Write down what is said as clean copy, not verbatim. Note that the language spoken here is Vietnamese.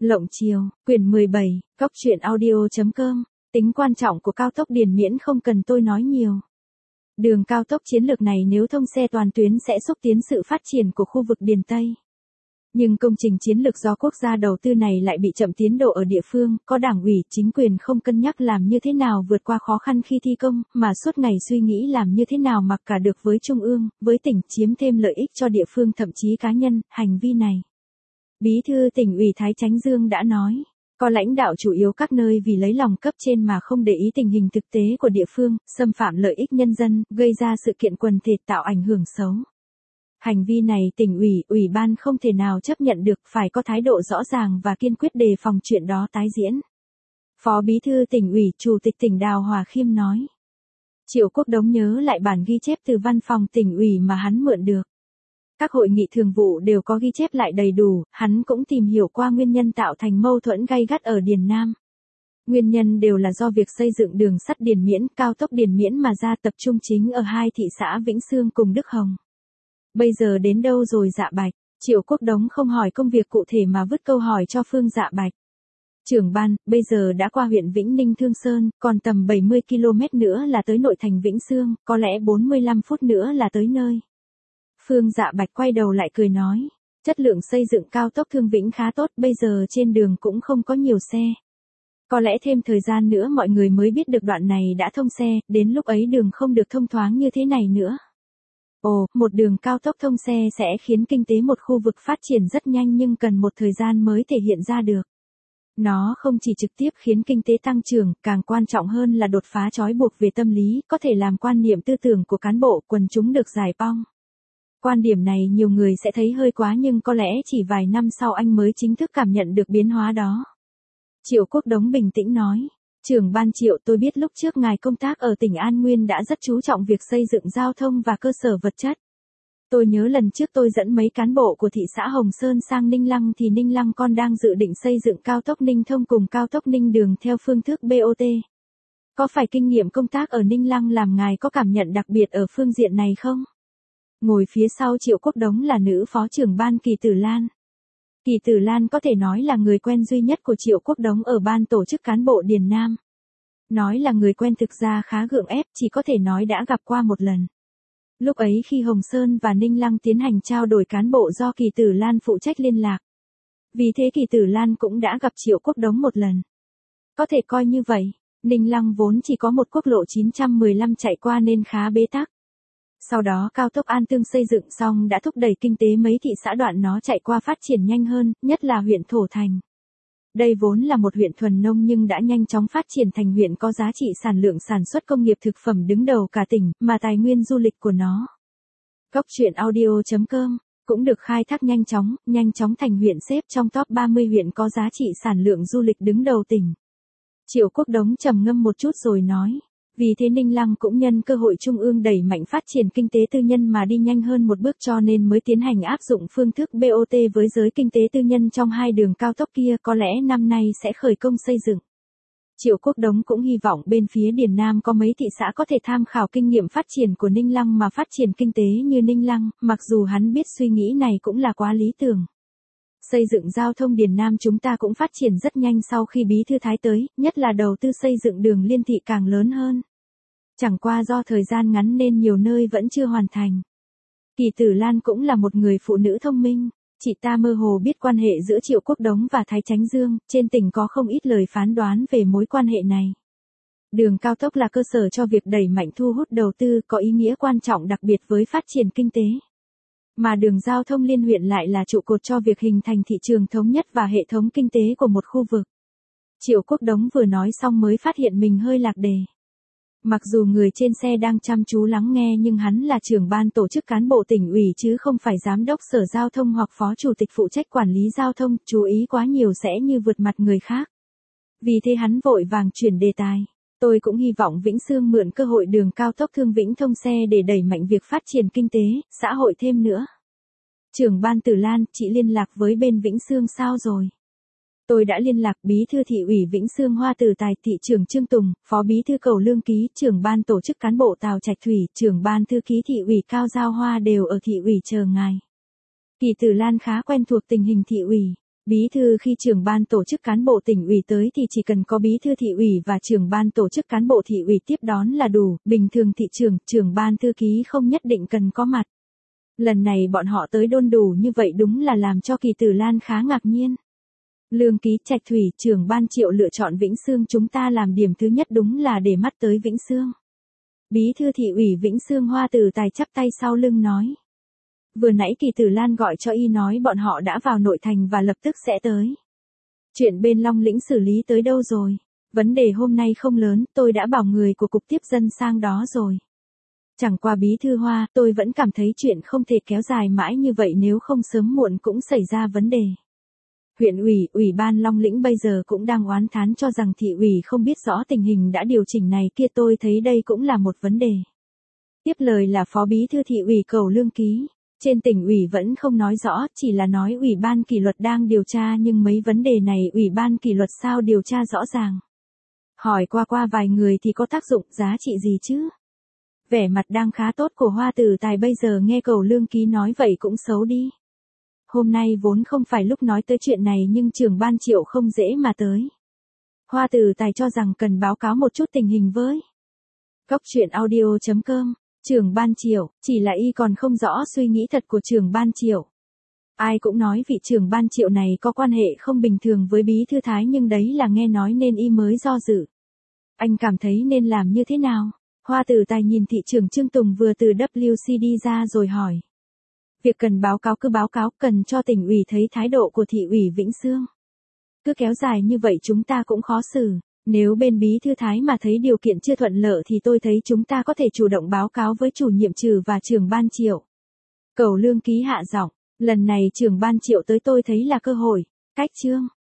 Lộng Chiều, quyển 17, Cóc truyện audio.com, tính quan trọng của cao tốc Điền Miễn không cần tôi nói nhiều. Đường cao tốc chiến lược này nếu thông xe toàn tuyến sẽ xúc tiến sự phát triển của khu vực Điền Tây. Nhưng công trình chiến lược do quốc gia đầu tư này lại bị chậm tiến độ ở địa phương, có đảng ủy, chính quyền không cân nhắc làm như thế nào vượt qua khó khăn khi thi công, mà suốt ngày suy nghĩ làm như thế nào mặc cả được với trung ương, với tỉnh chiếm thêm lợi ích cho địa phương thậm chí cá nhân, hành vi này. Bí thư tỉnh ủy Thái Chánh Dương đã nói, có lãnh đạo chủ yếu các nơi vì lấy lòng cấp trên mà không để ý tình hình thực tế của địa phương, xâm phạm lợi ích nhân dân, gây ra sự kiện quần thể tạo ảnh hưởng xấu. Hành vi này tỉnh ủy, ủy ban không thể nào chấp nhận được, phải có thái độ rõ ràng và kiên quyết đề phòng chuyện đó tái diễn. Phó Bí thư tỉnh ủy, Chủ tịch tỉnh Đào Hòa Khiêm nói. Triệu Quốc Đống nhớ lại bản ghi chép từ văn phòng tỉnh ủy mà hắn mượn được. Các hội nghị thường vụ đều có ghi chép lại đầy đủ, hắn cũng tìm hiểu qua nguyên nhân tạo thành mâu thuẫn gay gắt ở Điền Nam. Nguyên nhân đều là do việc xây dựng đường sắt Điền Miễn, cao tốc Điền Miễn mà ra tập trung chính ở hai thị xã Vĩnh Xương cùng Đức Hồng. Bây giờ đến đâu rồi Dạ Bạch? Triệu Quốc Đống không hỏi công việc cụ thể mà vứt câu hỏi cho Phương Dạ Bạch. Trưởng ban, bây giờ đã qua huyện Vĩnh Ninh Thương Sơn, còn tầm 70 km nữa là tới nội thành Vĩnh Xương, có lẽ 45 phút nữa là tới nơi. Phương Dạ Bạch quay đầu lại cười nói, chất lượng xây dựng cao tốc Thương Vĩnh khá tốt, bây giờ trên đường cũng không có nhiều xe. Có lẽ thêm thời gian nữa mọi người mới biết được đoạn này đã thông xe, đến lúc ấy đường không được thông thoáng như thế này nữa. Ồ, một đường cao tốc thông xe sẽ khiến kinh tế một khu vực phát triển rất nhanh nhưng cần một thời gian mới thể hiện ra được. Nó không chỉ trực tiếp khiến kinh tế tăng trưởng, càng quan trọng hơn là đột phá trói buộc về tâm lý, có thể làm quan niệm tư tưởng của cán bộ, quần chúng được giải phóng. Quan điểm này nhiều người sẽ thấy hơi quá nhưng có lẽ chỉ vài năm sau anh mới chính thức cảm nhận được biến hóa đó. Triệu Quốc Đống bình tĩnh nói, trưởng ban Triệu, tôi biết lúc trước ngài công tác ở tỉnh An Nguyên đã rất chú trọng việc xây dựng giao thông và cơ sở vật chất. Tôi nhớ lần trước tôi dẫn mấy cán bộ của thị xã Hồng Sơn sang Ninh Lăng thì Ninh Lăng còn đang dự định xây dựng cao tốc Ninh Thông cùng cao tốc Ninh Đường theo phương thức BOT. Có phải kinh nghiệm công tác ở Ninh Lăng làm ngài có cảm nhận đặc biệt ở phương diện này không? Ngồi phía sau Triệu Quốc Đống là nữ phó trưởng ban Kỳ Tử Lan. Kỳ Tử Lan có thể nói là người quen duy nhất của Triệu Quốc Đống ở ban tổ chức cán bộ Điền Nam. Nói là người quen thực ra khá gượng ép, chỉ có thể nói đã gặp qua một lần. Lúc ấy khi Hồng Sơn và Ninh Lăng tiến hành trao đổi cán bộ do Kỳ Tử Lan phụ trách liên lạc. Vì thế Kỳ Tử Lan cũng đã gặp Triệu Quốc Đống một lần. Có thể coi như vậy, Ninh Lăng vốn chỉ có một quốc lộ 915 chạy qua nên khá bế tắc. Sau đó cao tốc An Tương xây dựng xong đã thúc đẩy kinh tế mấy thị xã đoạn nó chạy qua phát triển nhanh hơn, nhất là huyện Thổ Thành. Đây vốn là một huyện thuần nông nhưng đã nhanh chóng phát triển thành huyện có giá trị sản lượng sản xuất công nghiệp thực phẩm đứng đầu cả tỉnh, mà tài nguyên du lịch của nó. Cóc truyện audio.com cũng được khai thác nhanh chóng thành huyện xếp trong top 30 huyện có giá trị sản lượng du lịch đứng đầu tỉnh. Triệu Quốc Đống trầm ngâm một chút rồi nói. Vì thế Ninh Lăng cũng nhân cơ hội trung ương đẩy mạnh phát triển kinh tế tư nhân mà đi nhanh hơn một bước cho nên mới tiến hành áp dụng phương thức BOT với giới kinh tế tư nhân trong hai đường cao tốc kia, có lẽ năm nay sẽ khởi công xây dựng. Triệu Quốc Đống cũng hy vọng bên phía Điền Nam có mấy thị xã có thể tham khảo kinh nghiệm phát triển của Ninh Lăng mà phát triển kinh tế như Ninh Lăng, mặc dù hắn biết suy nghĩ này cũng là quá lý tưởng. Xây dựng giao thông Điền Nam chúng ta cũng phát triển rất nhanh sau khi Bí thư Thái tới, nhất là đầu tư xây dựng đường liên thị càng lớn hơn. Chẳng qua do thời gian ngắn nên nhiều nơi vẫn chưa hoàn thành. Kỳ Tử Lan cũng là một người phụ nữ thông minh, chị ta mơ hồ biết quan hệ giữa Triệu Quốc Đống và Thái Chánh Dương, trên tỉnh có không ít lời phán đoán về mối quan hệ này. Đường cao tốc là cơ sở cho việc đẩy mạnh thu hút đầu tư, có ý nghĩa quan trọng đặc biệt với phát triển kinh tế. Mà đường giao thông liên huyện lại là trụ cột cho việc hình thành thị trường thống nhất và hệ thống kinh tế của một khu vực. Triệu Quốc Đống vừa nói xong mới phát hiện mình hơi lạc đề. Mặc dù người trên xe đang chăm chú lắng nghe nhưng hắn là trưởng ban tổ chức cán bộ tỉnh ủy chứ không phải giám đốc sở giao thông hoặc phó chủ tịch phụ trách quản lý giao thông, chú ý quá nhiều sẽ như vượt mặt người khác. Vì thế hắn vội vàng chuyển đề tài. Tôi cũng hy vọng Vĩnh Xương mượn cơ hội đường cao tốc Thương Vĩnh thông xe để đẩy mạnh việc phát triển kinh tế, xã hội thêm nữa. Trưởng ban Tử Lan, chị liên lạc với bên Vĩnh Xương sao rồi? Tôi đã liên lạc Bí thư thị ủy Vĩnh Xương Hoa Từ Tài, thị trưởng Trương Tùng, phó bí thư Cầu Lương Ký, trưởng ban tổ chức cán bộ Tào Trạch Thủy, trưởng ban thư ký thị ủy Cao Giao Hoa đều ở thị ủy chờ ngài. Kỳ Tử Lan khá quen thuộc tình hình thị ủy. Bí thư khi trưởng ban tổ chức cán bộ tỉnh ủy tới thì chỉ cần có bí thư thị ủy và trưởng ban tổ chức cán bộ thị ủy tiếp đón là đủ, bình thường thị trưởng, trưởng ban thư ký không nhất định cần có mặt. Lần này bọn họ tới đông đủ như vậy đúng là làm cho Kỳ Tử Lan khá ngạc nhiên. Lương Ký, Trạch Thủy, trưởng ban Triệu lựa chọn Vĩnh Xương chúng ta làm điểm thứ nhất đúng là để mắt tới Vĩnh Xương. Bí thư thị ủy Vĩnh Xương Hoa Tử Tài chắp tay sau lưng nói. Vừa nãy Kỳ Tử Lan gọi cho y nói bọn họ đã vào nội thành và lập tức sẽ tới. Chuyện bên Long Lĩnh xử lý tới đâu rồi? Vấn đề hôm nay không lớn, tôi đã bảo người của cục tiếp dân sang đó rồi. Chẳng qua bí thư Hoa, tôi vẫn cảm thấy chuyện không thể kéo dài mãi như vậy nếu không sớm muộn cũng xảy ra vấn đề. Huyện ủy, ủy ban Long Lĩnh bây giờ cũng đang oán thán cho rằng thị ủy không biết rõ tình hình đã điều chỉnh này kia tôi thấy đây cũng là một vấn đề. Tiếp lời là Phó Bí thư thị ủy Cầu Lương Ký. Trên tỉnh ủy vẫn không nói rõ, chỉ là nói ủy ban kỷ luật đang điều tra nhưng mấy vấn đề này ủy ban kỷ luật sao điều tra rõ ràng. Hỏi qua vài người thì có tác dụng giá trị gì chứ? Vẻ mặt đang khá tốt của Hoa Tử Tài bây giờ nghe Cầu Lương Ký nói vậy cũng xấu đi. Hôm nay vốn không phải lúc nói tới chuyện này nhưng trưởng ban Triệu không dễ mà tới. Hoa Tử Tài cho rằng cần báo cáo một chút tình hình với. Cóc truyện audio.com, trưởng ban Triệu, chỉ là y còn không rõ suy nghĩ thật của trưởng ban Triệu. Ai cũng nói vị trưởng ban Triệu này có quan hệ không bình thường với bí thư Thái nhưng đấy là nghe nói nên y mới do dự. Anh cảm thấy nên làm như thế nào? Hoa Tử Tài nhìn thị trưởng Trương Tùng vừa từ WC đi ra rồi hỏi. Việc cần báo cáo cứ báo cáo, cần cho tỉnh ủy thấy thái độ của thị ủy Vĩnh Xương. Cứ kéo dài như vậy chúng ta cũng khó xử, nếu bên bí thư Thái mà thấy điều kiện chưa thuận lợi thì tôi thấy chúng ta có thể chủ động báo cáo với chủ nhiệm Trừ và trưởng ban Triệu. Cầu Lương Ký hạ giọng, lần này trưởng ban Triệu tới tôi thấy là cơ hội, cách chương.